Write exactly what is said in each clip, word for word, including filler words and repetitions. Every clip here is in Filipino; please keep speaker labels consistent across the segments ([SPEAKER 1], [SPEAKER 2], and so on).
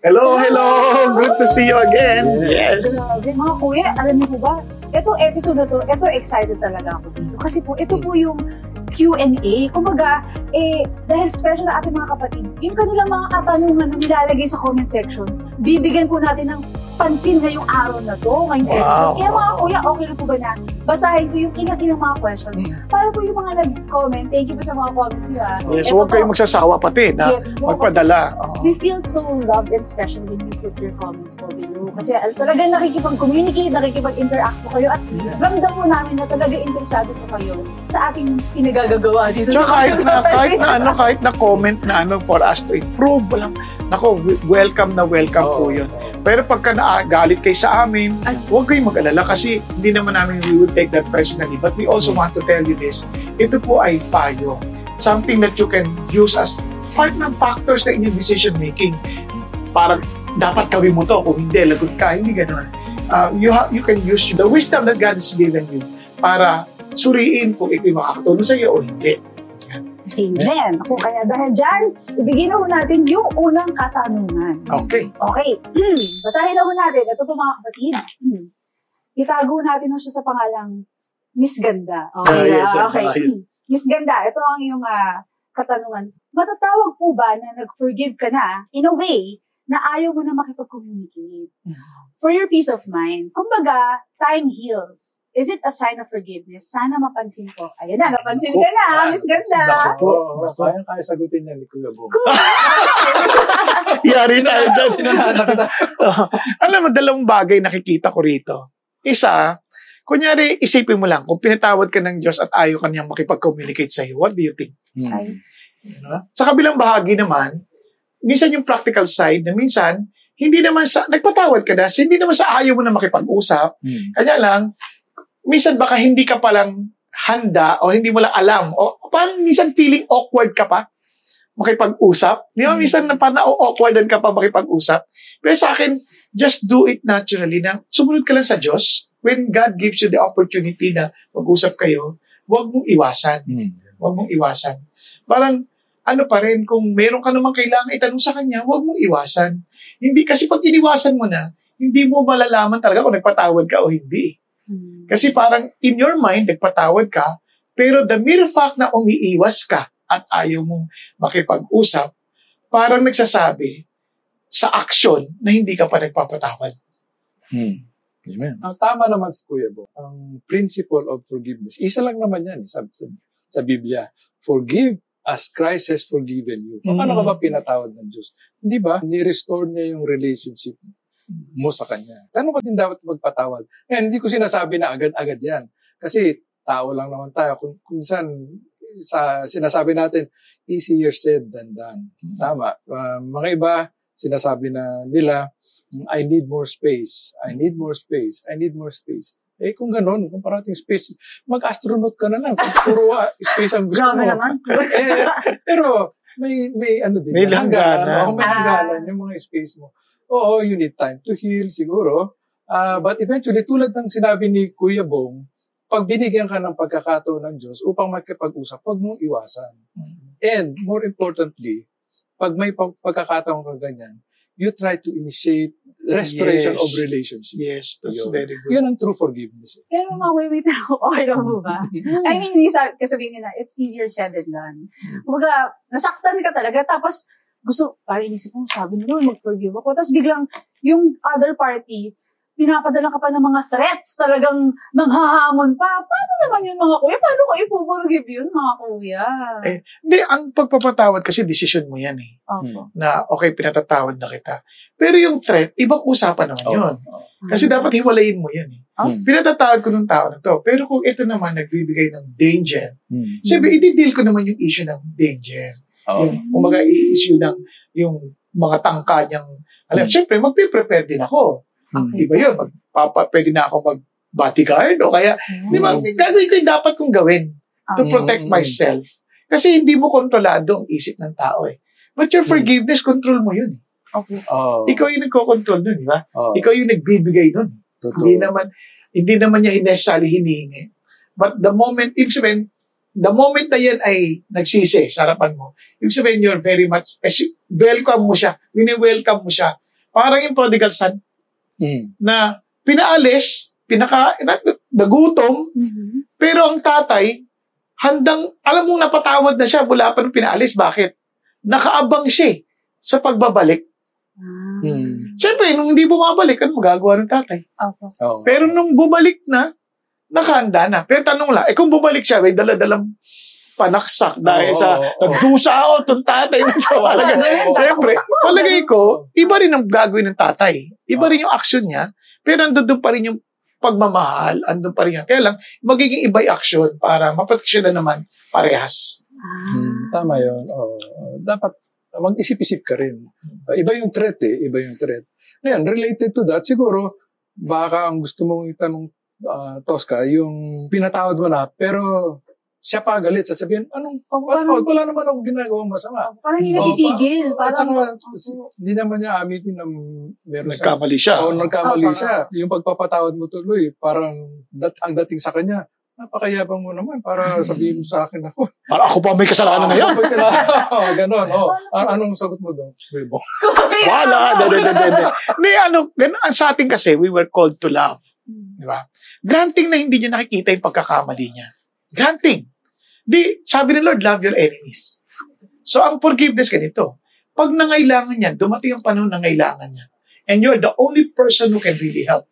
[SPEAKER 1] Hello, hello! Good to see you again. Yes.
[SPEAKER 2] Grabe, mga kuya, alam niyo po ba, itong episode na to, ito excited talaga ako dito. Kasi po, ito po yung Q and A. Kumbaga, eh, dahil special na ating mga kapatid, yung kanilang mga katanungan na nilalagay sa comment section, bibigyan po natin ng pansin ngayong araw na to, ngayong
[SPEAKER 1] Wow.
[SPEAKER 2] episode. Kaya mga kuya, okay na po ba na basahin ko yung ilang-ilang mga questions? Para po yung mga nag-comment, thank you po sa mga comments nyo. ah.
[SPEAKER 1] Yes,
[SPEAKER 2] Ito
[SPEAKER 1] huwag
[SPEAKER 2] po,
[SPEAKER 1] kayong magsasawa pati na
[SPEAKER 2] Yes, po,
[SPEAKER 1] magpadala. Oo.
[SPEAKER 2] we feel so loved and special when you put your comments po below. Kasi al- talagang nakikipag-communicate, nakikipag-interact po kayo at ramdam po namin na talaga interesado po kayo sa ating pinagagagawa dito.
[SPEAKER 1] Tsaka
[SPEAKER 2] sa
[SPEAKER 1] kahit na,
[SPEAKER 2] Pagkakataon.
[SPEAKER 1] kahit na ano, kahit na comment na ano for us to improve, walang, nako, welcome na welcome po yun. Pero pagka nagalit kayo sa amin, huwag kayong mag-alala kasi hindi naman namin we will take that personally. But we also want to tell you this, ito po ay payo. Something that you can use as part ng factors na inyong decision making. Parang dapat gawin mo to, kung hindi, lagot ka, hindi gano'n. Uh, you, ha- you can use the wisdom that God has given you para suriin kung ito yung makakatulong sa iyo o hindi.
[SPEAKER 2] Amen. Ako, kaya dahil dyan, ibigay na ho natin yung unang katanungan.
[SPEAKER 1] Okay.
[SPEAKER 2] Okay. Hmm. Basahin na ho natin. Ito po mga kapatid. Hmm. Itago natin ho siya sa pangalang Miss Ganda. Okay.
[SPEAKER 1] Ah, yes,
[SPEAKER 2] ah, okay.
[SPEAKER 1] yes.
[SPEAKER 2] Hmm. Miss Ganda, ito ang iyong ah, katanungan. Matatawag po ba na nag-forgive ka na in a way na ayaw mo na makipag-communicate? For your peace of mind. Kumbaga, time heals. Is it a sign of forgiveness? Sana mapansin ko. Ayan na, napansin ka na, Miss Ganda.
[SPEAKER 3] Oo, kaya kaya sagutin niya ni Kuya Bo.
[SPEAKER 1] Yari tayo dyan. Oh, alam mo, dalawang bagay nakikita ko rito. Isa, kunyari, isipin mo lang, kung pinatawad ka ng Diyos at ayaw ka niyang makipag-communicate sa'yo, what do you think?
[SPEAKER 2] Ay.
[SPEAKER 1] Diba? Sa kabilang bahagi naman, minsan yung practical side na minsan, hindi naman sa, nagpatawad ka na, hindi naman sa ayaw mo na makipag-usap,
[SPEAKER 3] Hmm.
[SPEAKER 1] kanya lang, minsan baka hindi ka palang handa o hindi mo lang alam o parang minsan feeling awkward ka pa makipag-usap. Di ba? Minsan na parang awkwardan ka pa makipag-usap. Pero sa akin, just do it naturally na sumunod ka lang sa Diyos. When God gives you the opportunity na mag-usap kayo, huwag mong iwasan.
[SPEAKER 3] Hmm.
[SPEAKER 1] Huwag mong iwasan. Parang, ano pa rin, kung meron ka namang kailangan itanong sa Kanya, huwag mong iwasan. Hindi, kasi pag iniwasan mo na, hindi mo malalaman talaga kung nagpatawad ka o hindi.
[SPEAKER 2] Hmm.
[SPEAKER 1] Kasi parang in your mind, nagpatawad ka, pero the mere fact na umiiwas ka at ayaw mong makipag-usap, parang nagsasabi sa aksyon na hindi ka pa nagpapatawad.
[SPEAKER 3] Hmm. Amen. Ang tama naman si Kuya Bo, ang principle of forgiveness, isa lang naman yan sa, sa, sa Biblia. Forgive as Christ has forgiven you. Paano ka ba pinatawad ng Diyos? Hindi ba? Ni-restore niya yung relationship mo sa Kanya. Kano ka din dapat magpatawad? Ngayon, hindi ko sinasabi na agad-agad yan. Kasi tao lang naman tayo. Kung, kung minsan, sa, sinasabi natin, easier said than done. Tama. Uh, mga iba, sinasabi na nila, I need more space. I need more space. I need more space. Eh, kung gano'n, kung parating space, mag-astronaut ka na lang. Kung puro uh, space ang gusto
[SPEAKER 2] Grabe
[SPEAKER 3] mo.
[SPEAKER 2] naman.
[SPEAKER 3] eh, pero, may, may ano din.
[SPEAKER 1] May
[SPEAKER 3] hangganan.
[SPEAKER 1] langganan.
[SPEAKER 3] Oo, may hangganan yung mga space mo. Oo, you need time to heal, siguro. Uh, but eventually, tulad ng sinabi ni Kuya Bong, pag binigyan ka ng pagkakataon ng Diyos upang makipag-usap, huwag mong iwasan. And, more importantly, pag may pag- pagkakataon ka ganyan, you try to initiate restoration
[SPEAKER 1] Yes.
[SPEAKER 3] of relationship.
[SPEAKER 1] Yes, that's
[SPEAKER 3] Yun.
[SPEAKER 1] very good.
[SPEAKER 3] Yun ang true forgiveness.
[SPEAKER 2] Pero mga wait, wait ako, okay lang po ba? I mean, yung sabi, kasabihin nila, it's easier said than done. Kumbaga, nasaktan ka talaga, tapos gusto, parang inisip mo, sabi nila, mag-forgive ako. Tapos biglang, yung other party, pinapadala ka pa ng mga threats, talagang nanghahamon pa. Paano naman yun, mga kuya? Paano kayo po-forgive yun, mga kuya?
[SPEAKER 1] Eh, hindi, ang pagpapatawad kasi decision mo yan eh.
[SPEAKER 2] Opo.
[SPEAKER 1] Na, okay, pinatatawad na kita. Pero yung threat, ibang usapan naman yun. Kasi dapat hiwalayin mo yan eh.
[SPEAKER 2] Oh.
[SPEAKER 1] Pinatatawad ko ng tao na to. Pero kung ito naman nagbibigay ng danger,
[SPEAKER 3] Hmm.
[SPEAKER 1] siyempre, i-deal ko naman yung issue ng danger.
[SPEAKER 3] Oo.
[SPEAKER 1] Yung, kumaga, i-issue ng yung mga tangka niyang, alam,
[SPEAKER 3] Hmm.
[SPEAKER 1] siyempre, magpe-prepare din ako.
[SPEAKER 3] Hmm.
[SPEAKER 1] Di ba yun? Magpapa, pwede na ako mag-bodyguard o kaya, di ba,
[SPEAKER 3] Hmm.
[SPEAKER 1] gagawin ko yung dapat kong gawin to
[SPEAKER 2] Okay.
[SPEAKER 1] protect
[SPEAKER 3] Hmm.
[SPEAKER 1] myself. Kasi hindi mo kontrolado ang isip ng tao eh. But your forgiveness, control mo yun.
[SPEAKER 2] Okay.
[SPEAKER 3] Oo.
[SPEAKER 1] Ikaw yung nagko-control nun, di ba?
[SPEAKER 3] Oo.
[SPEAKER 1] Ikaw yung nagbibigay nun.
[SPEAKER 3] Totoo.
[SPEAKER 1] Hindi naman, hindi naman niya necessarily hinihingi. But the moment, ibig sabihin, the moment na yan ay nagsisi sa harapan mo, ibig sabihin you're very much, welcome mo siya, wini-welcome mo siya Parang yung prodigal son
[SPEAKER 3] Mm.
[SPEAKER 1] na pinaalis, pinaka, nagutom,
[SPEAKER 2] Mhm.
[SPEAKER 1] pero ang tatay, handang, alam mong napatawad na siya mula pa nung pinaalis. Bakit? Nakaabang siya eh, sa pagbabalik.
[SPEAKER 2] Ah.
[SPEAKER 3] Mm.
[SPEAKER 1] Siyempre, nung hindi bumabalik, ano magagawa ng tatay?
[SPEAKER 2] Opo.
[SPEAKER 3] Oo.
[SPEAKER 1] Pero nung bumalik na, nakahanda na. Pero tanong lang, eh kung bumalik siya, may dala-dalang panaksak dahil
[SPEAKER 3] Oo,
[SPEAKER 1] sa
[SPEAKER 3] oo.
[SPEAKER 1] nagdusa ako itong tatay na ito.
[SPEAKER 3] Oo,
[SPEAKER 1] Palagay-
[SPEAKER 3] oo.
[SPEAKER 1] Siyempre, palagay ko, iba rin ang gagawin ng tatay. Iba rin yung action niya, pero andun pa rin yung pagmamahal, andun pa rin yan. Kaya lang, magiging iba yung action para maproteksyonan naman parehas.
[SPEAKER 2] Ah.
[SPEAKER 3] Mm, tama yun. Oo. Dapat mag-isip-isip ka rin. Uh, iba yung threat eh. Iba yung threat. Ngayon, related to that, siguro, baka ang gusto mong itanong, uh, Tosca, yung pinatawad mo na, pero siya pa galit, sasabihin, anong
[SPEAKER 2] Oh,
[SPEAKER 3] patawad?
[SPEAKER 2] parang,
[SPEAKER 3] Wala naman akong ginagawang masama.
[SPEAKER 2] parang hindi
[SPEAKER 3] Oo,
[SPEAKER 2] natitigil.
[SPEAKER 3] pa- at
[SPEAKER 2] Parang,
[SPEAKER 3] saka, hindi naman niya amitin na meron siya.
[SPEAKER 1] Nagkamali siya.
[SPEAKER 3] Oo, nagkamali
[SPEAKER 2] Oo.
[SPEAKER 3] siya. Yung pagpapatawad mo tuloy, parang dat, ang dating sa kanya, napakayabang mo naman para sabihin mo sa akin ako.
[SPEAKER 1] Para ako pa may kasalanan na yun.
[SPEAKER 3] Oo, ganon. Oh. An- anong sagot mo doon? Bebo.
[SPEAKER 1] Wala. Dede, dede, dede. Hindi, ano, gan- ang sa atin kasi, we were called to love. Di ba? Granting na hindi niya nakikita yung pagkakamali niya. Granting. Di, sabi ni Lord, love your enemies. So, ang forgiveness ganito. Pag nangailangan niya, dumating ang panahon na ngailangan niya. And you're the only person who can really help.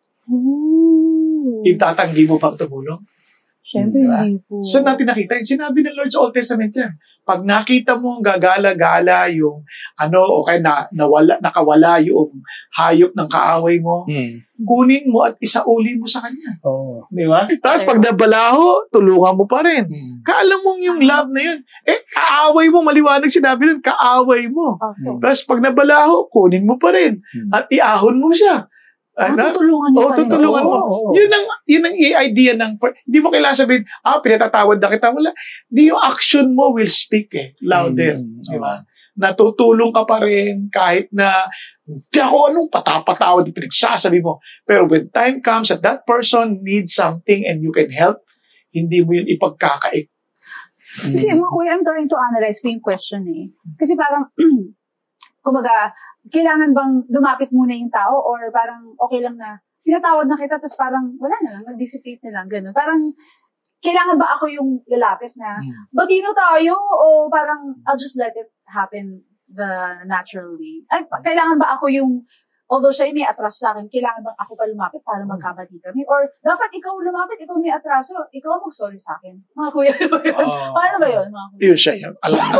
[SPEAKER 2] Ooh.
[SPEAKER 1] Itatanggi mo bang tumulong?
[SPEAKER 2] Siyempre,
[SPEAKER 1] Diba?
[SPEAKER 2] hindi po.
[SPEAKER 1] Saan natin nakita? Yung sinabi ng Lord sa Old Testament yan. Pag nakita mo ang gagala-gala yung ano, o kaya na, nawala, nakawala yung hayop ng kaaway mo,
[SPEAKER 3] Hmm.
[SPEAKER 1] kunin mo at isauli mo sa kanya.
[SPEAKER 3] Oo.
[SPEAKER 1] Di ba? Tapos pag nabalaho, tulungan mo pa rin.
[SPEAKER 3] Hmm.
[SPEAKER 1] Kaalam mong yung love na yun, eh, kaaway mo, maliwanag sinabi nun, kaaway mo.
[SPEAKER 2] Opo.
[SPEAKER 1] Tapos pag nabalaho, kunin mo pa rin.
[SPEAKER 3] Hmm.
[SPEAKER 1] At iahon mo siya.
[SPEAKER 2] Ah,
[SPEAKER 1] Ano?
[SPEAKER 2] tutulungan niyo
[SPEAKER 1] Oo,
[SPEAKER 2] pa rin.
[SPEAKER 1] tutulungan mo.
[SPEAKER 3] Oo, oo.
[SPEAKER 1] Yun ang, yun ang idea ng, hindi mo kailangan sabihin, ah, pinatatawad na kita. Wala. Di yung action mo will speak eh, louder.
[SPEAKER 3] Hmm.
[SPEAKER 1] Di ba? Natutulong ka pa rin kahit na di ako anong patapatawad yung pinagsasabi mo. Pero when time comes that that person needs something and you can help, hindi mo yun ipagkakait.
[SPEAKER 2] Kasi mga kuya, I'm trying to analyze ko yung question eh. Kasi parang, kumaga, kailangan bang lumapit muna yung tao or parang okay lang na pinatawad na kita tapos parang wala na lang, nag-dissipate na lang, gano'n. Parang, kailangan ba ako yung lalapit na,
[SPEAKER 3] Hmm.
[SPEAKER 2] bagino tayo o parang I'll just let it happen the natural way? Ay, pa- kailangan ba ako yung, although siya may atraso sa akin, kailangan bang ako pa lumapit para magkabati kami? Or dapat ikaw lumapit, ikaw may atraso, ikaw mag-sorry sa akin? Mga kuya, ano ba yun?
[SPEAKER 3] Oo.
[SPEAKER 2] Paano ba yun, mga kuya?
[SPEAKER 1] Yun siya yun. Alam mo.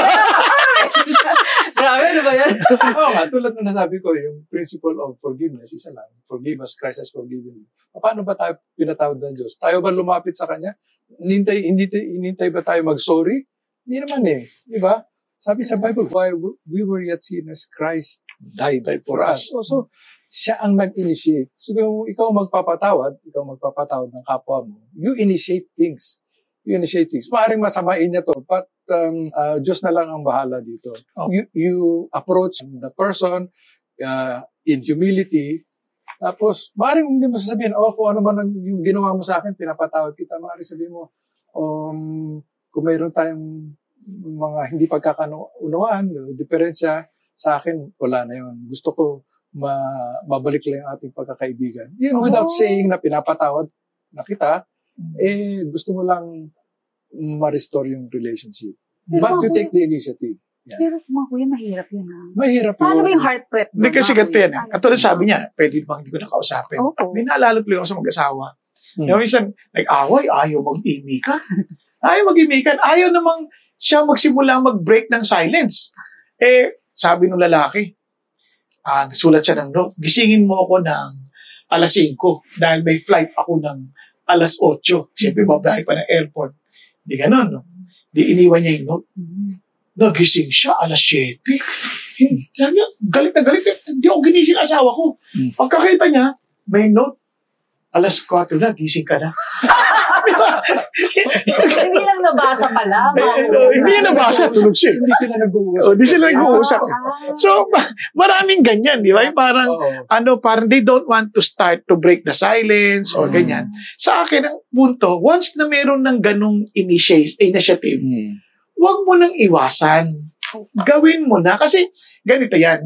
[SPEAKER 2] Grabe, ano ba yun?
[SPEAKER 3] Oo nga, tulad na nasabi ko, yung principle of forgiveness, isa lang. Forgive as Christ has forgiven you. Paano ba tayo pinatawad ng Diyos? Tayo ba lumapit sa Kanya? Hinintay, hindi, hinintay ba tayo mag-sorry? Hindi naman eh. Di ba? Sabi sa Bible, while we were yet sinners, Christ died for us. So, so siya ang nag-initiate. So, kung ikaw magpapatawad, ikaw magpapatawad ng kapwa mo, you initiate things. You initiate things. Maaring masamain niya to, but um, uh, Diyos na lang ang bahala dito.
[SPEAKER 1] Oh.
[SPEAKER 3] You, you approach the person uh, in humility, tapos maaring hindi mo sasabihin, oh, kung ano man ang, yung ginawa mo sa akin, pinapatawad kita. Maaring sabihin mo, um, kung mayroon tayong mga hindi pagkakaunawaan, diferensya, sa akin, wala na yun. Gusto ko ma- mabalik lang ang ating pagkakaibigan. Yun, without
[SPEAKER 2] Oh.
[SPEAKER 3] saying na pinapatawad na kita, eh, gusto mo lang ma-restore yung relationship.
[SPEAKER 2] Pero
[SPEAKER 3] But you
[SPEAKER 2] mga
[SPEAKER 3] take the initiative. Yeah.
[SPEAKER 2] Pero mga kuya, mahirap yun ha.
[SPEAKER 3] Mahirap yun.
[SPEAKER 2] Paano ba yung heart prep?
[SPEAKER 1] Hindi kasi ganito yan. Eh.
[SPEAKER 2] Ano?
[SPEAKER 1] Katulad sabi niya, pwede bang hindi ko nakausapin?
[SPEAKER 2] Oo.
[SPEAKER 1] May naalala tuloy ako sa mag-asawa.
[SPEAKER 3] Hmm.
[SPEAKER 1] Yung minsan, nag-away, ayaw mag-imikan. Ayaw mag-imikan. Ayaw namang siya magsimula mag-break ng silence. Eh, sabi ng lalaki, ah, nasulat siya ng note, gisingin mo ako ng alas singko dahil may flight ako ng alas otso. Siyempre, babahay pa ng airport. Di ganon, no? Di iniwan niya yung note. Nagising siya alas siyete. Hindi, sabi niya, galit na galit. Hindi ako ginising ang asawa ko.
[SPEAKER 3] Hmm.
[SPEAKER 1] Pagkakita niya, may note, alas kwatro na, gising ka na.
[SPEAKER 2] Hindi lang nabasa pala.
[SPEAKER 1] Eh, eh, hindi niya nabasa, tulog siya.
[SPEAKER 3] Hindi sila nag-uusap.
[SPEAKER 1] Oh, hindi sila nag-uusap.
[SPEAKER 2] Ah.
[SPEAKER 1] So, ma- maraming ganyan, di ba? Yung parang,
[SPEAKER 3] Oo.
[SPEAKER 1] ano, parang they don't want to start to break the silence or
[SPEAKER 3] Hmm.
[SPEAKER 1] ganyan. Sa akin, ang punto, once na meron ng ganong initiate, initiative,
[SPEAKER 3] Hmm.
[SPEAKER 1] huwag mo nang iwasan. Gawin mo na. Kasi, ganito yan. Yung,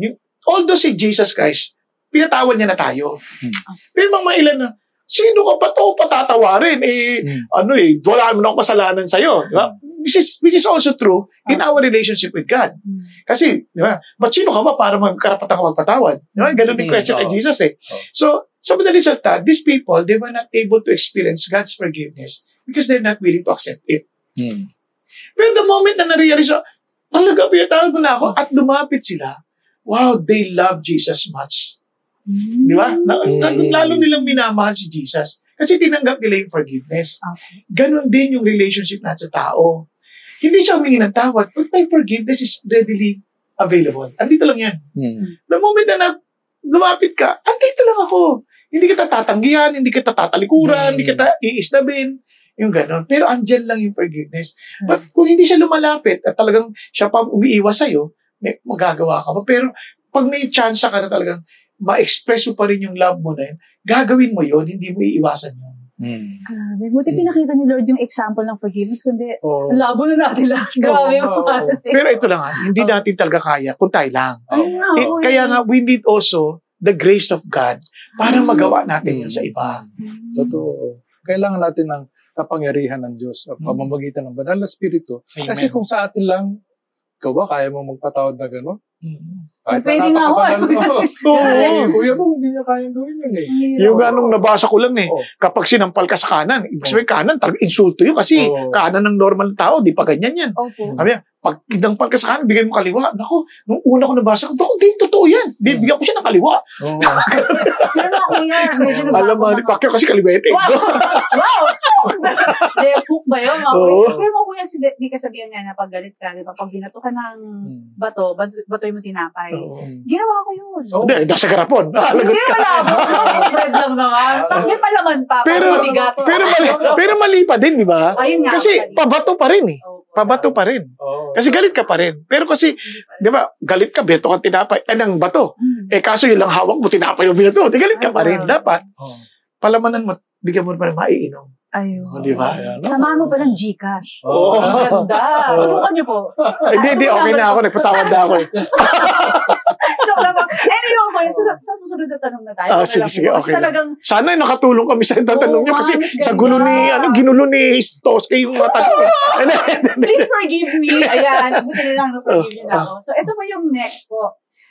[SPEAKER 1] although si Jesus Christ, pinatawan niya na tayo.
[SPEAKER 3] Hmm.
[SPEAKER 1] Pero mga ilan na, sino ka pa to patatawarin? Eh,
[SPEAKER 3] Hmm.
[SPEAKER 1] ano eh, wala mo nang kasalanan sa'yo. Di ba? Which is, which is also true in our relationship with God. Kasi, di ba, ba't sino ka ba para magkarapatan ka magpatawad? Di ba? Ganun yung
[SPEAKER 3] Hmm.
[SPEAKER 1] question kay
[SPEAKER 3] Oh.
[SPEAKER 1] Jesus eh.
[SPEAKER 3] Oh.
[SPEAKER 1] So, so the result that these people, they were not able to experience God's forgiveness because they're not willing to accept it.
[SPEAKER 3] Hmm.
[SPEAKER 1] Pero the moment na na-realize, talaga, pinatawad mo na ako, at lumapit sila, wow, they love Jesus much. Di ba? Na, na, lalo nilang minamahal si Jesus. Kasi tinanggap nila yung forgiveness.
[SPEAKER 2] Okay.
[SPEAKER 1] Ganon din yung relationship natin sa tao. Hindi siya humingi ng tawad, but my forgiveness is readily available. Andito lang yan.
[SPEAKER 3] Hmm.
[SPEAKER 1] The moment na, na lumapit ka, andito lang ako. Hindi kita tatanggihan, hindi kita tatalikuran,
[SPEAKER 3] Hmm.
[SPEAKER 1] hindi kita iisnabin. Yung ganon. Pero andyan lang yung forgiveness. But kung hindi siya lumalapit at talagang siya pa umiiwas sa'yo, may magagawa ka pa. Pero pag may chance ka na talagang ma-express mo pa rin yung love mo na yun, gagawin mo yun, hindi mo iiwasan yun.
[SPEAKER 3] Hmm.
[SPEAKER 2] Grabe. Buti pinakita ni Lord yung example ng forgiveness, kundi
[SPEAKER 3] Oh.
[SPEAKER 2] labo na natin lahat. Grabe
[SPEAKER 3] Oo,
[SPEAKER 2] yung
[SPEAKER 3] oo.
[SPEAKER 1] Pero ito lang ha, hindi natin talaga kaya kung tayo lang.
[SPEAKER 2] Ay, nga,
[SPEAKER 1] Eh,
[SPEAKER 2] oo,
[SPEAKER 1] kaya
[SPEAKER 2] eh.
[SPEAKER 1] nga, we need also the grace of God para magawa natin yun sa iba.
[SPEAKER 3] Totoo. Kailangan natin ng kapangyarihan ng Diyos sa pamamagitan ng banal na Espiritu.
[SPEAKER 1] Amen.
[SPEAKER 3] Kasi kung sa atin lang, ikaw ba, kaya mo magpatawad na gano'n?
[SPEAKER 1] Mhm.
[SPEAKER 3] Kahit
[SPEAKER 2] Pwede nga ako.
[SPEAKER 3] napakabanal mo.
[SPEAKER 1] Oo.
[SPEAKER 3] Eh, kuya mo, hindi niya kayang gawin yun eh.
[SPEAKER 1] Yung ganong nabasa ko lang eh,
[SPEAKER 3] Oo.
[SPEAKER 1] kapag sinampal ka sa kanan, ibig sabihin kanan, talagang insulto yun kasi
[SPEAKER 3] Oo.
[SPEAKER 1] kanan ng normal na tao, di pa ganyan yan.
[SPEAKER 2] Opo.
[SPEAKER 1] Sabi niya, pag inampal ka sa kanan, bigay mo kaliwa. Naku, nung una ko nabasa ko, naku, di, totoo yan. Bibigyan ko siya ng kaliwa.
[SPEAKER 3] Oo.
[SPEAKER 2] Pero mga kuya, medyo nagbago
[SPEAKER 1] Alam mo,
[SPEAKER 2] na
[SPEAKER 1] ni
[SPEAKER 2] nga.
[SPEAKER 1] Pacquiao kasi kaliwete.
[SPEAKER 2] Wow! Wow! Lepok ba yun, mga
[SPEAKER 1] Oo.
[SPEAKER 2] kuya? Pero mga kuya, si- may kasabihan nga na pag galit ka, di ba? Pag binato ka ng
[SPEAKER 3] Hmm.
[SPEAKER 2] bato, bato, batoy mo tinapay.
[SPEAKER 1] Oo.
[SPEAKER 2] Ginawa ko yun.
[SPEAKER 3] Oo.
[SPEAKER 1] Hindi, nasa garapon. Alagot
[SPEAKER 2] Hindi
[SPEAKER 1] ka.
[SPEAKER 2] wala mo. Bread lang naman. Pag may palaman pa, pag
[SPEAKER 1] Pero,
[SPEAKER 2] mabigat.
[SPEAKER 1] pero, mali, pero mali pa din, di ba?
[SPEAKER 2] Ayun nga.
[SPEAKER 1] Kasi
[SPEAKER 2] mali.
[SPEAKER 1] pabato pa rin eh.
[SPEAKER 2] Opo.
[SPEAKER 1] Pabato pa rin.
[SPEAKER 3] Oo.
[SPEAKER 1] Kasi galit ka pa rin. Pero kasi, di ba, galit ka, beto kang tinapay. Eh, ng bato.
[SPEAKER 2] Hmm.
[SPEAKER 1] Eh, kaso yun lang hawak mo, tinapay mo binato. Di galit ka pa rin. Dapat,
[SPEAKER 3] Oo.
[SPEAKER 1] palamanan mo, bigyan mo pa rin maiinom.
[SPEAKER 2] Ayun.
[SPEAKER 1] O, di ba?
[SPEAKER 3] Ayan.
[SPEAKER 2] Samahan mo pa ng Gcash.
[SPEAKER 3] Oo.
[SPEAKER 2] Ang ganda.
[SPEAKER 1] Oo.
[SPEAKER 2] Subukan niyo po.
[SPEAKER 1] Hindi, hindi, okay na ako. Nagpatawad na ako eh.
[SPEAKER 2] Joke lang po. Anyway, po, sa, sa susunod na tanong na tayo.
[SPEAKER 1] Ah,
[SPEAKER 2] okay
[SPEAKER 1] sige,
[SPEAKER 2] lang po.
[SPEAKER 1] sige,
[SPEAKER 2] Kasi
[SPEAKER 1] okay lang.
[SPEAKER 2] talagang,
[SPEAKER 1] Sana ay nakatulong kami sa tatanong niyo
[SPEAKER 2] Oo,
[SPEAKER 1] kasi
[SPEAKER 2] mas
[SPEAKER 1] sa
[SPEAKER 2] ganda.
[SPEAKER 1] gulo ni, ano, ginulo ni Toske yung mga tanong.
[SPEAKER 2] please forgive me. Ayan, buti na lang na forgive niyo na ako. So, ito po yung next po.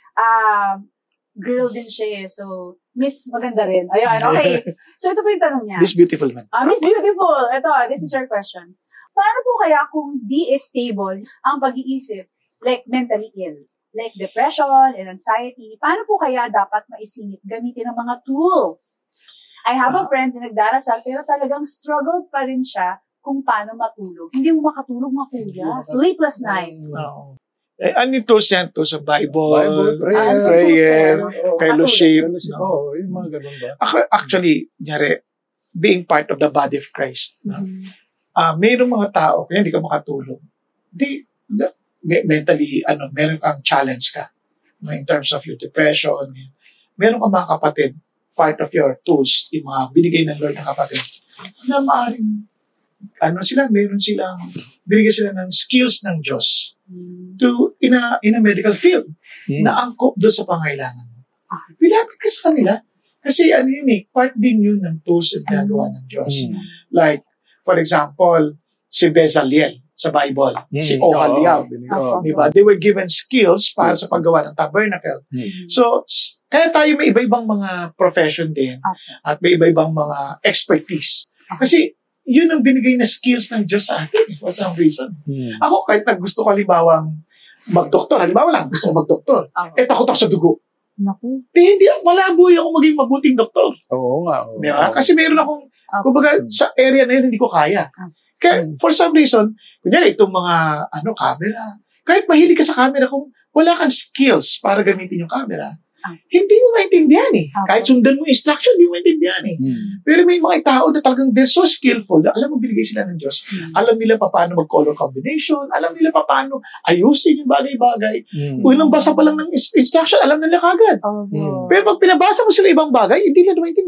[SPEAKER 2] Ah, girl din siya eh. So, Miss Maganda rin. Ayan, okay. So, ito po yung tanong niya.
[SPEAKER 1] This beautiful man.
[SPEAKER 2] Ah, Miss Beautiful. Ito, this is your question. Paano po kaya kung di is stable ang pag-iisip, like mentally ill, like depression and anxiety, paano po kaya dapat maisingit gamitin ng mga tools? I have a friend na nagdarasal pero talagang struggle pa rin siya kung paano matulog. Hindi mo makatulog, mga kuya. Sleepless nights.
[SPEAKER 1] Oo. Eh, ano yung tools yan? Tools of Bible,
[SPEAKER 3] Bible, prayer,
[SPEAKER 2] Ano,
[SPEAKER 1] prayer,
[SPEAKER 3] Oo.
[SPEAKER 1] fellowship.
[SPEAKER 3] Fellowship. Oo, yung mga ganun ba?
[SPEAKER 1] Ac- Actually, nyari, being part of the body of Christ, no?
[SPEAKER 2] Mhm.
[SPEAKER 1] Ah, mayroong mga tao, kaya hindi ka makatulog. Di, the- me- mentally, ano, meron kang challenge ka. No, in terms of your depression. Meron kang mga kapatid, part of your tools, yung mga binigay ng Lord ng kapatid, na maaaring, ano sila, meron silang, binigay sila ng skills ng Diyos to, in a, in a medical field,
[SPEAKER 3] Hmm.
[SPEAKER 1] na angkop doon sa pangailangan mo. Dilapit ka sa kanila. Kasi ano yun eh, part din yun ng tools na ginagawa ng Diyos.
[SPEAKER 3] Hmm.
[SPEAKER 1] Like, for example, si Bezalel sa Bible,
[SPEAKER 3] Hmm.
[SPEAKER 1] si Oholiab.
[SPEAKER 3] Oo.
[SPEAKER 1] Di ba? They were given skills para sa paggawa ng tabernacle.
[SPEAKER 3] Hmm.
[SPEAKER 1] So, s- kaya tayo may iba-ibang mga profession din
[SPEAKER 2] Okay.
[SPEAKER 1] at may iba-ibang mga expertise. Kasi, yun ang binigay na skills ng Diyos sa atin for some reason.
[SPEAKER 3] Hmm.
[SPEAKER 1] Ako, kahit na gusto ko halimbawang magdoktor, halimbawa lang, gusto ko magdoktor,
[SPEAKER 2] Okay.
[SPEAKER 1] eh takot ako sa dugo.
[SPEAKER 2] Naku.
[SPEAKER 1] Di, hindi, malabo ako maging mabuting doktor.
[SPEAKER 3] Oo nga. oo.
[SPEAKER 1] Di ba? Kasi meron akong,
[SPEAKER 2] Okay.
[SPEAKER 1] kumbaga, sa area na yun, hindi ko kaya. Kaya,
[SPEAKER 3] Hmm.
[SPEAKER 1] for some reason, kunyari, itong mga, ano, camera, kahit mahilig ka sa camera, kung wala kang skills para gamitin yung camera,
[SPEAKER 2] Ah.
[SPEAKER 1] hindi mo maintindihan eh.
[SPEAKER 2] Okay.
[SPEAKER 1] Kahit sundan mo yung instruction, hindi mo maintindihan eh.
[SPEAKER 3] Hmm.
[SPEAKER 1] Pero may mga tao na talagang they're so skillful na alam mo, binigay sila ng Diyos.
[SPEAKER 2] Hmm.
[SPEAKER 1] Alam nila pa paano mag-color combination, alam nila pa paano ayusin yung bagay-bagay.
[SPEAKER 3] Hmm.
[SPEAKER 1] Unang basa pa lang ng ins- instruction, alam nila kagad.
[SPEAKER 2] Opo.
[SPEAKER 3] Hmm.
[SPEAKER 1] Pero pag pinabasa mo sila ibang bagay, hindi nila maintindihan.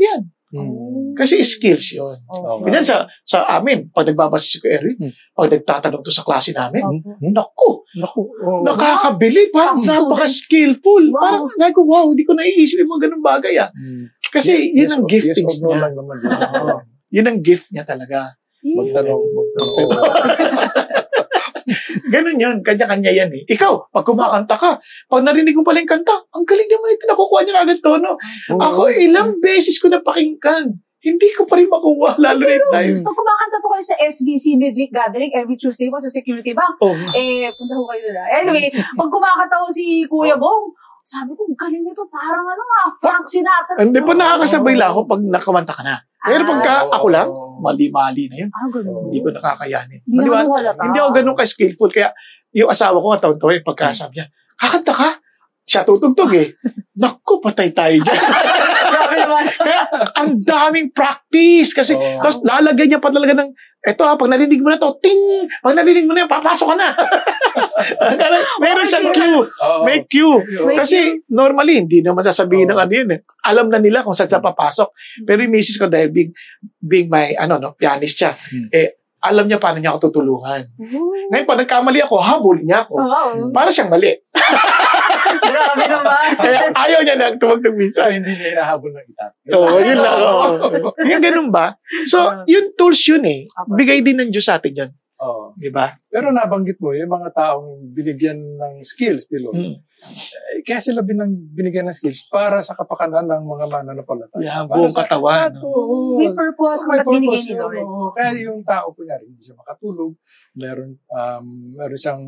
[SPEAKER 3] Mm.
[SPEAKER 1] Kasi skills yun.
[SPEAKER 3] Oo.
[SPEAKER 1] Ganyan sa, sa amin, pag nagbabasa si Kuya Erwin,
[SPEAKER 3] Hmm.
[SPEAKER 1] pag nagtatanong to sa klase namin,
[SPEAKER 2] Opo.
[SPEAKER 1] naku,
[SPEAKER 3] Naku, oo.
[SPEAKER 1] nakakabili, parang
[SPEAKER 2] Wow.
[SPEAKER 1] napaka-skillful.
[SPEAKER 2] Wow.
[SPEAKER 1] Parang, naku, wow, hindi ko naiisip yung mga ganung bagay ah.
[SPEAKER 3] Mm.
[SPEAKER 1] Kasi yun
[SPEAKER 3] Yes
[SPEAKER 1] ang
[SPEAKER 3] or-
[SPEAKER 1] giftings
[SPEAKER 3] yes or no
[SPEAKER 1] niya.
[SPEAKER 3] lang naman.
[SPEAKER 1] Oo. Yun ang gift niya talaga.
[SPEAKER 3] Magtanong, magtanong.
[SPEAKER 1] Ganun yun, kanya-kanya yan eh. Ikaw, pag kumakanta ka, pag narinig mo pala yung kanta, ang galing naman ito, nakukuha niya agad tono.
[SPEAKER 3] Oo.
[SPEAKER 1] Ako, ilang beses ko napakinggan. Hindi ko pa rin makuha, lalo na yung time.
[SPEAKER 2] Pag kumakanta po kayo sa S B C Midweek Gathering, every Tuesday po sa Security Bank,
[SPEAKER 1] Oh,
[SPEAKER 2] eh, punta ko kayo na. Anyway, pag kumakanta ko si Kuya Bong, sabi ko, galing nito, parang ano nga, Frank Sinatra.
[SPEAKER 1] hindi pa nakakasabay lang ako pag nakamanta ka na. Pero pagka
[SPEAKER 3] Oo.
[SPEAKER 1] ako lang, mali-mali na yun.
[SPEAKER 2] Ah, ganun.
[SPEAKER 1] Hindi ko nakakayanin.
[SPEAKER 2] Hindi
[SPEAKER 1] Di ba?
[SPEAKER 2] naman halata.
[SPEAKER 1] Hindi ako ganun ka-skillful. Kaya yung asawa ko nga taon-taon, pagkasabi niya, kakanta ka? Siya tutugtog eh. Naku, patay tayo dyan.
[SPEAKER 2] Grabe naman.
[SPEAKER 1] Kaya ang daming practice. Kasi,
[SPEAKER 3] Oo.
[SPEAKER 1] tapos lalagyan niya pa talaga ng, eto ha, pag narinig mo na to, ting! Pag narinig mo na yan, papasok ka na. Meron, meron siyang cue.
[SPEAKER 3] Oo.
[SPEAKER 1] May cue.
[SPEAKER 3] Oo.
[SPEAKER 1] Kasi normally, hindi naman sasabihin
[SPEAKER 3] Oo.
[SPEAKER 1] ng ano yun eh. Alam na nila kung saan siya papasok. Pero yung misis ko dahil being, being my, ano, no, pianist siya,
[SPEAKER 3] Hmm.
[SPEAKER 1] eh, alam niya paano niya ako tutulungan. Ngayon, pag nagkamali ako, habol niya ako.
[SPEAKER 2] Oo.
[SPEAKER 1] Para siyang mali.
[SPEAKER 2] Grabe naman.
[SPEAKER 1] Kaya ayaw niya na tumagtog
[SPEAKER 3] Ay,
[SPEAKER 1] minsan.
[SPEAKER 3] hindi niya inahabol ng itat.
[SPEAKER 1] Oo, yun lang. Oo. Yung ganun ba? So, yung tools yun eh. Bigay din ng Diyos sa atin yun.
[SPEAKER 3] Oo.
[SPEAKER 1] Di ba?
[SPEAKER 3] Pero nabanggit mo, yung mga taong binigyan ng skills, di Lord.
[SPEAKER 1] Hmm.
[SPEAKER 3] Eh, kaya sila binang, binigyan ng skills para sa kapakanan ng mga mananampalataya.
[SPEAKER 1] Yeah,
[SPEAKER 3] Para
[SPEAKER 1] buong
[SPEAKER 3] sa-
[SPEAKER 1] katawan.
[SPEAKER 3] sa- oo.
[SPEAKER 2] May purpose kung
[SPEAKER 3] May
[SPEAKER 2] ba't binigay
[SPEAKER 3] purpose
[SPEAKER 2] ni
[SPEAKER 3] yun,
[SPEAKER 2] Lord.
[SPEAKER 3] oo. Kaya yung tao, kunyari, hindi siya makatulog, meron, um, meron siyang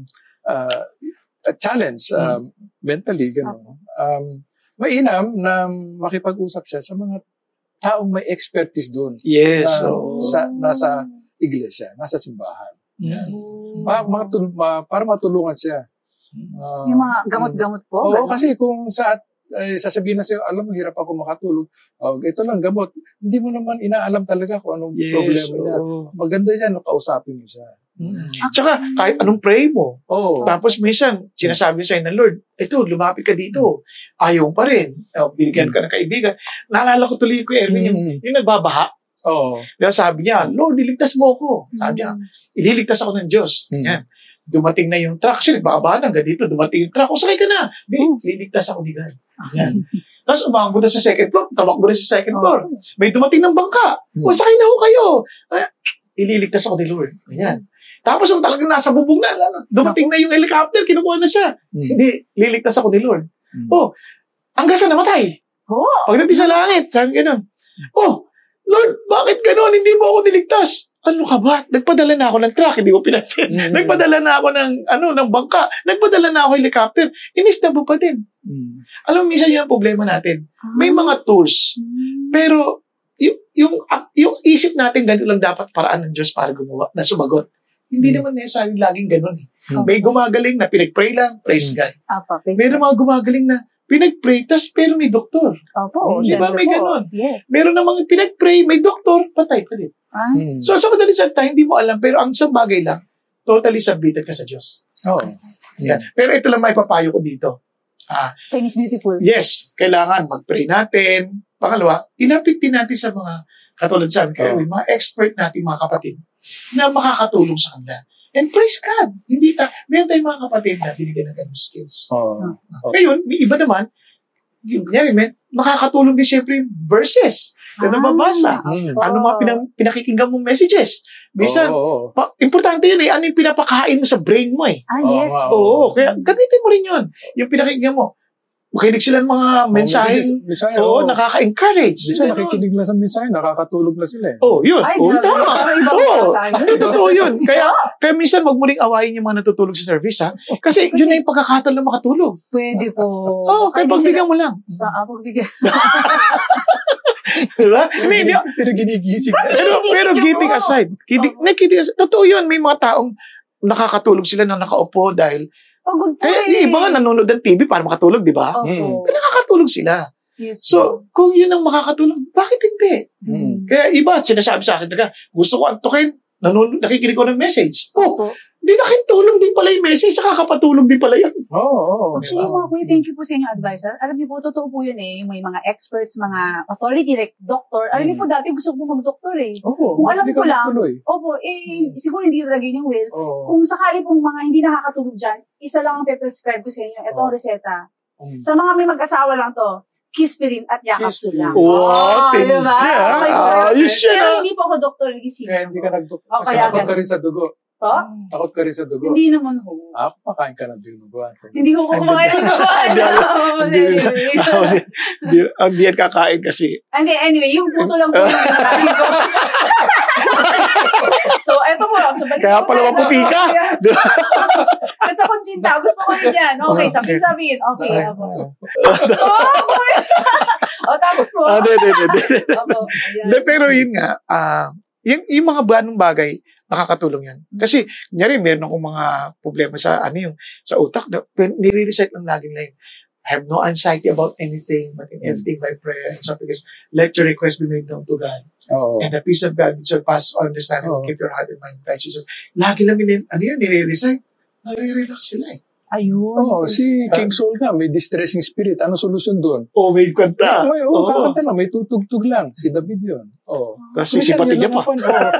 [SPEAKER 3] uh, a challenge um, mentally, gano'n. Um, mainam na makipag-usap siya sa mga taong may expertise doon.
[SPEAKER 1] Yes.
[SPEAKER 3] Na-
[SPEAKER 1] oo.
[SPEAKER 3] sa, nasa iglesia, nasa simbahan. Yan.
[SPEAKER 2] Mm.
[SPEAKER 3] Pa, matul- ma- para matulungan siya. Ah,
[SPEAKER 2] Yung mga gamot-gamot po.
[SPEAKER 3] Oo,
[SPEAKER 2] ganun.
[SPEAKER 3] kasi kung sa eh, sasabihin na sa'yo, alam mo, hirap ako makatulog. Oh, ito lang, gamot. Hindi mo naman inaalam talaga kung anong
[SPEAKER 1] Yes.
[SPEAKER 3] problema niya.
[SPEAKER 1] oo.
[SPEAKER 3] Maganda yan, kausapin mo siya.
[SPEAKER 1] Mm. Tsaka, kahit anong pray mo.
[SPEAKER 3] Oo.
[SPEAKER 1] Tapos minsan, sinasabi sa'yo ng Lord, ito, lumapit ka dito. Ayaw pa rin. Uh, binigyan ka ng kaibigan. Naalala ko tuloy ko, Erwin, yung,
[SPEAKER 3] Mm.
[SPEAKER 1] yung nagbabaha.
[SPEAKER 3] Oo.
[SPEAKER 1] Diba sabi niya, Lord, iligtas mo ako. Sabi niya, ililigtas ako ng Diyos.
[SPEAKER 3] Mm.
[SPEAKER 1] Yan. Dumating na yung truck. Kasi nagbabaha na, hanggang dito, dumating yung truck. O, sakay ka na. Di,
[SPEAKER 2] Oh.
[SPEAKER 1] liligtas ako ni God. Yan. Tapos umakbo na sa second floor. Tamakbo na sa second
[SPEAKER 2] Oo.
[SPEAKER 1] floor. May dumating ng bangka.
[SPEAKER 3] Mm.
[SPEAKER 1] O, sakay na ho kayo. Ay, ililigtas ako ni Lord. Ganyan. Tapos ang talagang nasa bubong na, ano, dumating na yung helicopter, kinukuha na siya.
[SPEAKER 3] Mm.
[SPEAKER 1] Hindi, liligtas ako ni Lord.
[SPEAKER 3] Mm.
[SPEAKER 1] Oh, hanggang sa namatay.
[SPEAKER 2] Oo.
[SPEAKER 1] Pagdating sa langit, sabi ganun. Oh, Lord, bakit ganun? Hindi mo ako niligtas. Ano ka ba? Nagpadala na ako ng truck, hindi mo pinansin.
[SPEAKER 3] Mm.
[SPEAKER 1] Nagpadala na ako ng, ano, ng bangka. Nagpadala na ako helicopter. Inista mo pa din.
[SPEAKER 3] Mm.
[SPEAKER 1] Alam mo, minsan yun ang problema natin. May
[SPEAKER 2] Ah.
[SPEAKER 1] mga tools, pero yung, yung, yung isip natin, ganito lang dapat paraan ng Diyos para gumawa, na sumagot. Hindi
[SPEAKER 3] Mm.
[SPEAKER 1] naman necessarily laging ganun eh.
[SPEAKER 3] Mm.
[SPEAKER 1] May gumagaling na pinag-pray lang, praise
[SPEAKER 3] Mm.
[SPEAKER 1] God.
[SPEAKER 2] Apa, please.
[SPEAKER 1] Meron mga gumagaling na pinag-pray, tas pero may doktor.
[SPEAKER 2] Opo,
[SPEAKER 1] Di ba
[SPEAKER 2] syempre
[SPEAKER 1] may
[SPEAKER 2] po.
[SPEAKER 1] ganun?
[SPEAKER 2] Yes.
[SPEAKER 1] Meron namang pinag-pray, may doktor, patay pa din.
[SPEAKER 2] Ah,
[SPEAKER 3] Mm.
[SPEAKER 1] So sa madaling salita, hindi mo alam, pero ang isang bagay lang, totally submitted ka sa Diyos.
[SPEAKER 3] Oo.
[SPEAKER 1] Yan. Pero ito lang may papayo ko dito. Ah,
[SPEAKER 2] time is beautiful.
[SPEAKER 1] yes, kailangan mag-pray natin. Pangalawa, ilapit din natin sa mga, katulad sabi ko,
[SPEAKER 3] Oh.
[SPEAKER 1] mga expert natin, mga kapatid, na makakatulong sa kanila. And praise God. Hindi ta, meron tayong mga kapatid na binigyan ng ganung skills.
[SPEAKER 3] Oo.
[SPEAKER 1] Ngayon, may iba naman, yung kunyari, may- makakatulong din siyempre yung verses na nababasa.
[SPEAKER 3] Mm.
[SPEAKER 1] Ano mga pinang, pinakikinggan mong messages. Bisan,
[SPEAKER 3] Oo.
[SPEAKER 1] pa, importante yun eh, ano yung pinapakain mo sa brain mo eh.
[SPEAKER 2] Ah,
[SPEAKER 3] Oo
[SPEAKER 2] yes.
[SPEAKER 3] nga,
[SPEAKER 1] Oo, kaya gamitin mo rin yun. Yung pinakikinggan mo. Makinig sila ng mga mensaheng,
[SPEAKER 3] mensahe.
[SPEAKER 1] oo, nakaka-encourage.
[SPEAKER 3] Minsan
[SPEAKER 1] Ganun.
[SPEAKER 3] nakikinig lang sa mensahe, nakakatulog na sila eh.
[SPEAKER 1] Oh, yun.
[SPEAKER 2] Ay,
[SPEAKER 1] Oo,
[SPEAKER 2] grabe.
[SPEAKER 1] tama.
[SPEAKER 2] Parang ibang
[SPEAKER 1] Oo,
[SPEAKER 2] tayo.
[SPEAKER 1] hindi, totoo yun. Kaya, kaya minsan wag mo ring awayin yung mga natutulog sa service, ha? Kasi yun na yung pagkakataon na makatulog.
[SPEAKER 2] Pwede po.
[SPEAKER 1] Oo, kaya
[SPEAKER 2] Hindi
[SPEAKER 1] pagbigyan mo lang.
[SPEAKER 2] sila- Ah, pagbigyan.
[SPEAKER 1] Diba? Hindi, hindi.
[SPEAKER 3] Pero ginigising.
[SPEAKER 1] Pero, pero kidding aside, kidding, na kidding aside, totoo yun, may mga taong nakakatulog sila na nakaupo dahil,
[SPEAKER 2] Pagod po
[SPEAKER 1] kaya
[SPEAKER 2] eh.
[SPEAKER 1] yung iba nga nanonood ng T V para makatulog, di ba?
[SPEAKER 2] Opo.
[SPEAKER 1] Nakakatulog sila.
[SPEAKER 2] Yes.
[SPEAKER 1] So, kung yun ang makakatulog, bakit hindi?
[SPEAKER 3] Mm.
[SPEAKER 1] Kaya iba, sinasabi sa akin, taga, gusto ko antukin, nanonood, nakikinig ko ng message. Oh,
[SPEAKER 2] Opo.
[SPEAKER 1] Hindi nakitulong din pala yung message, saka kapatulong din pala yan.
[SPEAKER 3] Oo, oh, oo. Oh,
[SPEAKER 2] Actually, mga kuya, thank you po sa inyong advice. Alam niyo po, totoo po yun eh. Yung may mga experts, mga authority, like doctor. Alam niyo po, dati gusto ko mag-doktor eh.
[SPEAKER 3] Oo,
[SPEAKER 2] Kung alam
[SPEAKER 3] hindi
[SPEAKER 2] ko
[SPEAKER 3] ka
[SPEAKER 2] lang,
[SPEAKER 3] magtuloy.
[SPEAKER 2] opo, eh, siguro hindi talaga yun yung will.
[SPEAKER 3] Oo.
[SPEAKER 2] Kung sakali pong mga hindi nakakatulog dyan, isa lang ang pe-prescribe ko sa inyo. Ito ang
[SPEAKER 3] Oh.
[SPEAKER 2] reseta.
[SPEAKER 3] Mm.
[SPEAKER 2] Sa mga may mag-asawa lang to, Kispirin at Yakapsul lang.
[SPEAKER 1] Wow,
[SPEAKER 2] di
[SPEAKER 1] tindi,
[SPEAKER 2] ba?
[SPEAKER 1] ah.
[SPEAKER 2] Okay,
[SPEAKER 1] Ayos
[SPEAKER 2] Pero
[SPEAKER 1] yan, ah.
[SPEAKER 2] hindi po ako doktor, gising.
[SPEAKER 3] Kaya hindi ka nagdukot.
[SPEAKER 2] Oh,
[SPEAKER 3] Kasi
[SPEAKER 2] kaya
[SPEAKER 3] takot ka
[SPEAKER 2] ganun.
[SPEAKER 3] rin sa dugo.
[SPEAKER 2] Po?
[SPEAKER 3] Takot ka rin sa dugo.
[SPEAKER 2] Hindi naman ho.
[SPEAKER 3] Ah, kumakain ka ng dinuguan.
[SPEAKER 2] Hindi ko kumakain ng babae.
[SPEAKER 1] Hindi, hindi, hindi, hindi yan kakain kasi.
[SPEAKER 2] Hindi, anyway, yung puto lang po yung kakain ko. So, eto po. So, balik
[SPEAKER 1] Kaya
[SPEAKER 2] po
[SPEAKER 1] pala
[SPEAKER 2] tayo sa-
[SPEAKER 1] maputi ka.
[SPEAKER 2] At sa Conchita, gusto ko rin yan. Okay, sabihin sabihin. Okay, opo. Oh, boy! O, tapos po.
[SPEAKER 1] Ah, hindi, hindi, hindi.
[SPEAKER 2] Opo, ayan.
[SPEAKER 1] Hindi, pero yun nga, ah, yung, yung mga ganong bagay, nakakatulong yan. Kasi, kunyari, meron akong mga problema sa, ano yung, sa utak, na, nire-reset lang lagi na yung, I have no anxiety about anything, but in everything by prayer. And so, because let your request be made known to God.
[SPEAKER 3] Oo.
[SPEAKER 1] And the peace of God which surpasses all understanding will
[SPEAKER 3] Oo.
[SPEAKER 1] keep your heart and mind in Christ Jesus. Lagi lang, nire- ano yun, nire-reset. Nare-relax sila eh.
[SPEAKER 2] Ayun.
[SPEAKER 3] Oo, si King Saul nga, may distressing spirit. Ano solusyon doon?
[SPEAKER 1] Oh, may kanta.
[SPEAKER 3] May, oh,
[SPEAKER 1] Oo.
[SPEAKER 3] kakanta na, may tutugtog lang. Si David yun. Oo.
[SPEAKER 1] Tapos sisipatin niya pa.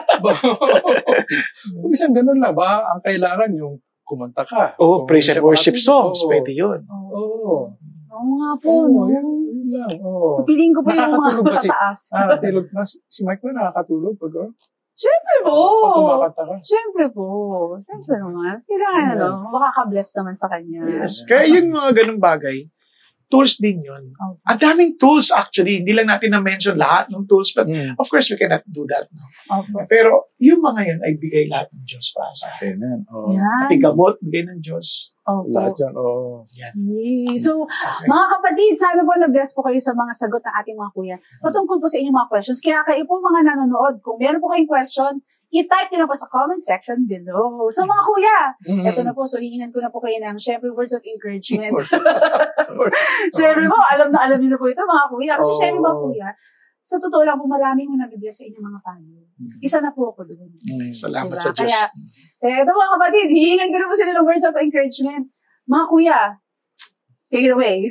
[SPEAKER 3] Minsan ganun lang ba? Ang kailangan yung kumanta ka.
[SPEAKER 1] Oh,
[SPEAKER 3] Kung
[SPEAKER 1] praise and
[SPEAKER 3] isa
[SPEAKER 1] worship
[SPEAKER 3] makatulog,
[SPEAKER 1] songs.
[SPEAKER 3] oo.
[SPEAKER 1] Pwede yun.
[SPEAKER 3] Oo.
[SPEAKER 2] Oo nga po,
[SPEAKER 3] Oo,
[SPEAKER 2] no?
[SPEAKER 3] yun, yun lang. Oo.
[SPEAKER 2] Piling ko po yung mga
[SPEAKER 3] Nakakatulog ba si-
[SPEAKER 2] matataas.
[SPEAKER 3] Nakakatulog na. Si Mike ba nakakatulog pag oh?
[SPEAKER 2] Siyempre po.
[SPEAKER 3] Pag kumakanta ka?
[SPEAKER 2] Siyempre po. Siyempre naman. Kailangan, ano, makaka-bless naman sa kanya.
[SPEAKER 1] Yes. Kaya yung mga ganung bagay, tools din yun.
[SPEAKER 2] Okay.
[SPEAKER 1] Ang daming tools actually. Hindi lang natin na-mention lahat ng tools. But
[SPEAKER 3] Mm.
[SPEAKER 1] of course, we cannot do that. No?
[SPEAKER 2] Opo.
[SPEAKER 1] Pero yung mga yun ay bigay lahat ng Diyos para sa atin.
[SPEAKER 3] Amen. Oo.
[SPEAKER 2] Yan.
[SPEAKER 1] Pati gamot, bigay ng Diyos.
[SPEAKER 2] Opo.
[SPEAKER 3] Lahat yan. Oo.
[SPEAKER 1] Yan.
[SPEAKER 2] Yay. So,
[SPEAKER 1] Okay.
[SPEAKER 2] mga kapatid, sana po na-bless po kayo sa mga sagot ng ating mga kuya. Patungkol po sa inyong mga questions. Kaya kayo po mga nanonood, kung meron po kayong question, i-type nyo na po sa comment section below. So mga kuya,
[SPEAKER 3] Mm.
[SPEAKER 2] eto na po, so hiningan ko na po kayo ng syempre words of encouragement.
[SPEAKER 3] Or-
[SPEAKER 2] Syempre po, alam na alam niyo na po ito mga kuya. Kasi
[SPEAKER 3] Oo.
[SPEAKER 2] syempre mga kuya, sa totoo lang po maraming mo nabibless sa inyong mga payo. Isa na po ako doon.
[SPEAKER 3] Mm.
[SPEAKER 1] Salamat
[SPEAKER 2] Diba?
[SPEAKER 1] sa Diyos.
[SPEAKER 2] Kaya, eh, ito mga kapatid, hihingan ko na po sila ng words of encouragement. Mga kuya, take it away.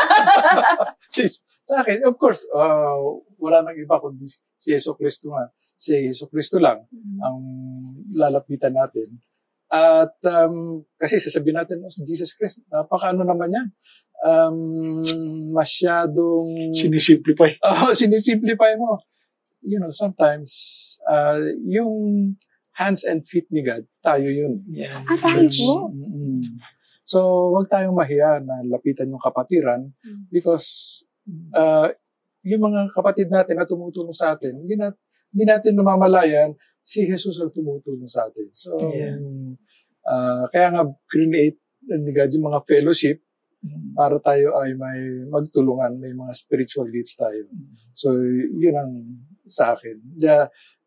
[SPEAKER 3] si, sa akin, of course, uh, wala nang iba kundi si Yeso Cristo nga. Si Yeso Cristo lang ang lalapitan natin. At um, kasi sasabihin natin, oh, si Jesus Christ, napaka-ano naman yan. Um, masyadong...
[SPEAKER 1] Sinisimplify.
[SPEAKER 3] Oh, sinisimplify mo. You know, sometimes, uh, yung hands and feet ni God, tayo yun.
[SPEAKER 1] Yan.
[SPEAKER 2] Ah, tayo po?
[SPEAKER 3] Mm-mm. So, wag tayong mahiya na lapitan yung kapatiran
[SPEAKER 2] Mm.
[SPEAKER 3] because uh, yung mga kapatid natin na tumutulong sa atin, hindi, na, hindi natin namamalayan si Jesus ang tumutulong sa atin. So,
[SPEAKER 1] Yeah.
[SPEAKER 3] uh, kaya nga create ni God yung mga fellowship
[SPEAKER 1] Mm.
[SPEAKER 3] para tayo ay may magtulungan, may mga spiritual gifts tayo. So, yun ang sa akin. The,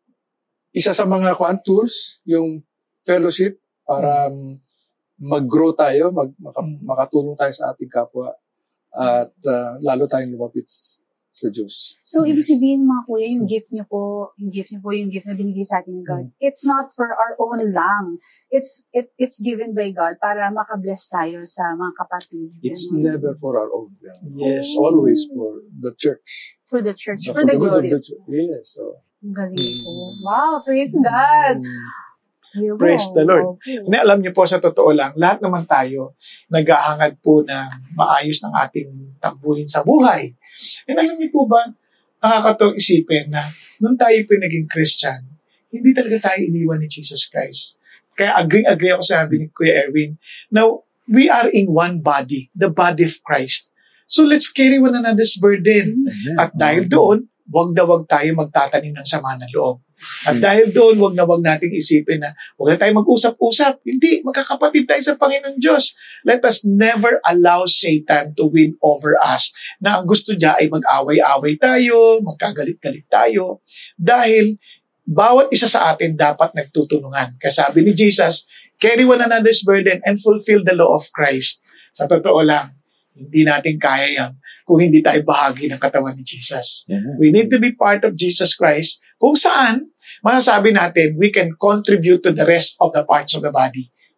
[SPEAKER 3] isa sa mga kwan tools, yung fellowship para um, mag-grow tayo, mag, maka,
[SPEAKER 1] Mm.
[SPEAKER 3] makatulong tayo sa ating kapwa at uh, lalo tayong lumapit sa Diyos.
[SPEAKER 2] So, ibig sabihin mga kuya, yung gift niyo po, yung gift niyo po, yung gift na binigay sa atin ng God, it's not for our own lang. It's it it's given by God para makabless tayo sa mga kapatid.
[SPEAKER 3] It's
[SPEAKER 2] Ganun.
[SPEAKER 3] never for our own.
[SPEAKER 1] Yes.
[SPEAKER 3] Always for the church.
[SPEAKER 2] For the church,
[SPEAKER 3] For
[SPEAKER 2] for the
[SPEAKER 3] good of
[SPEAKER 2] glory.
[SPEAKER 3] the church. Yes. So,
[SPEAKER 2] Ang galing po. Wow, praise God.
[SPEAKER 3] mm,
[SPEAKER 2] Ayun po.
[SPEAKER 1] Praise the Lord.
[SPEAKER 2] Okay.
[SPEAKER 1] Hindi, alam niyo po, sa totoo lang, lahat naman tayo nag-aangad po ng maayos ng ating takbuhin sa buhay. And alam niyo po ba, nakakatawang isipin na nung tayo po naging Christian, hindi talaga tayo iniwan ni Jesus Christ. Kaya agree-agree ako sa sabi ni Kuya Erwin. Now, we are in one body, the body of Christ. So let's carry one another's burden.
[SPEAKER 3] amen.
[SPEAKER 1] At dahil doon, wag na wag tayo magtatanim ng sama ng loob. At dahil doon, wag na wag nating isipin na wag na tayo mag-usap-usap. Hindi, magkakapatid tayo sa Panginoon Diyos. Let us never allow Satan to win over us. Na ang gusto niya ay mag-away-away tayo, magkagalit-galit tayo. Dahil bawat isa sa atin dapat nagtutulungan. Kaya sabi ni Jesus, carry one another's burden and fulfill the law of Christ. Sa totoo lang, hindi natin kaya yan kung hindi tayo bahagi ng katawan ni Jesus.
[SPEAKER 3] Amen.
[SPEAKER 1] We need to be part of Jesus Christ kung saan masasabi natin we can contribute to the rest of the parts of the body.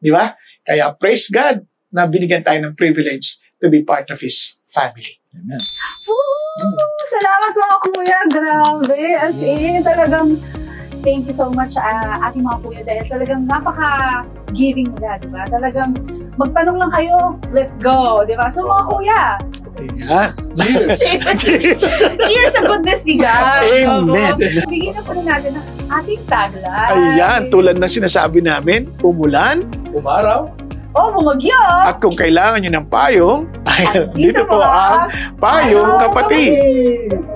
[SPEAKER 1] Di ba? Kaya praise God na binigyan tayo ng privilege to be part of His family.
[SPEAKER 3] Amen.
[SPEAKER 2] Woo! Salamat mga kuya. Grabe. As in, talagang thank you so much uh, ating mga kuya dahil talagang napaka-giving nila, di ba? Talagang magtanong lang kayo, let's go, di ba? So mga kuya,
[SPEAKER 1] Ayan.
[SPEAKER 3] Cheers!
[SPEAKER 2] cheers sa goodness ni God.
[SPEAKER 1] Amen.
[SPEAKER 2] Opo. Bigyan na po na natin ng ating tagline.
[SPEAKER 1] Ayan, tulad ng sinasabi namin, umulan,
[SPEAKER 3] Umaraw.
[SPEAKER 2] Oh, bumagyo.
[SPEAKER 1] at kung kailangan nyo ng payong,
[SPEAKER 2] At
[SPEAKER 1] dito po ang Payong Kapatid.